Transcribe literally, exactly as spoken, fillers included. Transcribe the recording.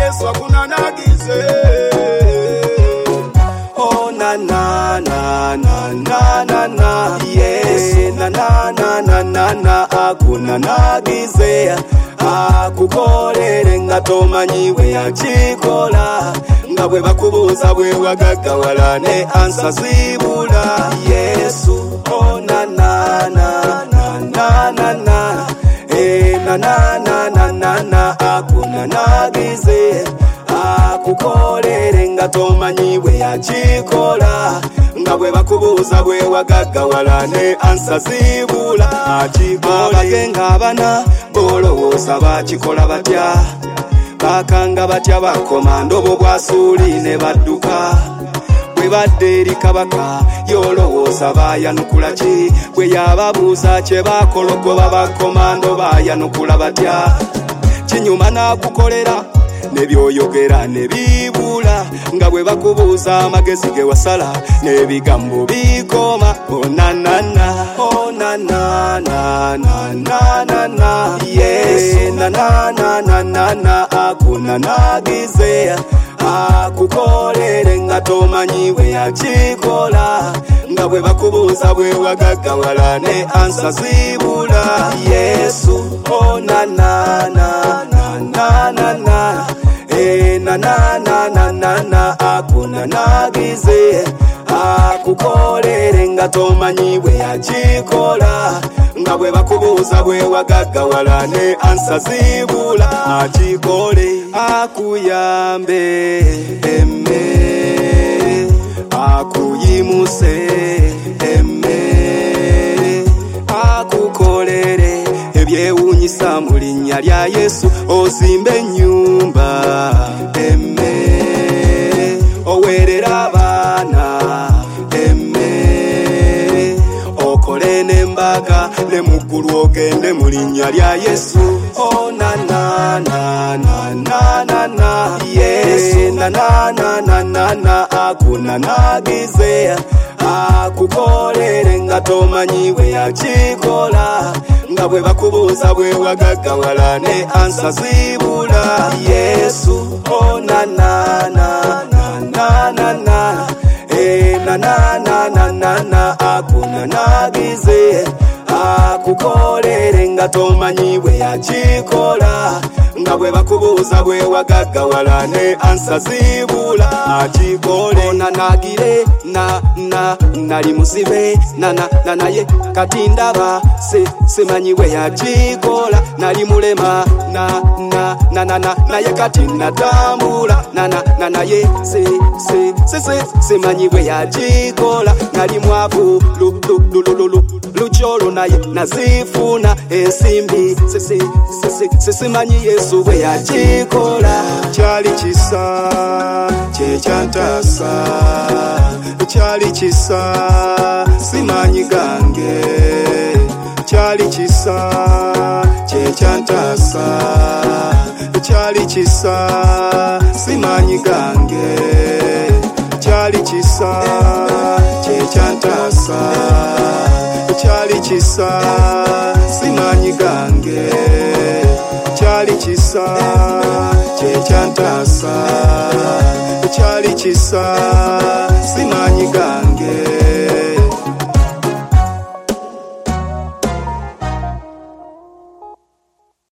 Yesu akunanagize. Oh na na na na na na na Yesu na na na na na na akunanagize. Akukolere nga tomanyiwe yakikola, nga bwe bakubuuza bwe wagaggawala ne ansa zibula. Yesu oh na na na na na na na eh na na na na na na akunanagize. Akukolere nga tomanyiwe yakikola, nga bwe bakubuuza bwe wagaggawala ne ansa zibula. Abagenga abana bolowooza bakikola batya, bakanga batya bakomando bo bwasuuli ne badduka. Bwe badde eri kabaka yolowooza bayanukula ki, bwe yababuuza kye bakologoba bakomando bayanukula batya. Kinyuma n'akukolera nebyoyogera nebibula, nga bwe bakubuuza amagezi ge wasala n'ebigambo bikoma. Oh na na na oh na na na na na na na Yesu na na na na na na akunanagize. Akukolere nga tomanyiwe yakikola, nga bwe bakubuuza bwe wagaggawala ne ansa zibula. Yesu oh na na na na na na na eh na na na na na na akunanagize. Akukolere nga tomanyiwe yakikola, nga bwe bakubuuza bwe wagaggawala ne ansa zibula. Akikole akuyambe emmere, akuyimuse emmere, akukolere ebyewuunyisa mu linnya lya Yesu. Ozimbe ennyumba emmere, oweerera abaana emmere, okole n'embaga ne muggulu ogende mu linnya lya Yesu. Oh na na na na na na na Yesu na na na na na na akunanagize. Akukolere nga tomanyiwe yakikola, nga bwe bakubuuza bwe wagaggawala ne ansa zibula. Yesu oh na na na na na na na eh na na na na na na akunanagize. Akukolere nga tomanyiwe yakikola, nga bwe bakubuuza bwe wagaggawala ne ansa zibula. Akikole onanagire na na nali muzibe na na na naye kati ndaba se semanyiwe yakikola. Nali mulema na na na na na naye kati natambula na na na naye se se se se semanyiwe yakikola. Nali mwavu lu lu lu lu lu lucholo naye nazifuna ensimbi se se se se semanyi Yesu bwe yakikola. Kyali kisa kye kyantasa, kyali kisa simanyi gange, kyali kisa kye kyantasa, kyali kisa simanyi gange, kyali kisa kye kyantasa, kyali kisa simanyi gange, kyali kisa kye kyantasa, kyali kisa simanyi gange.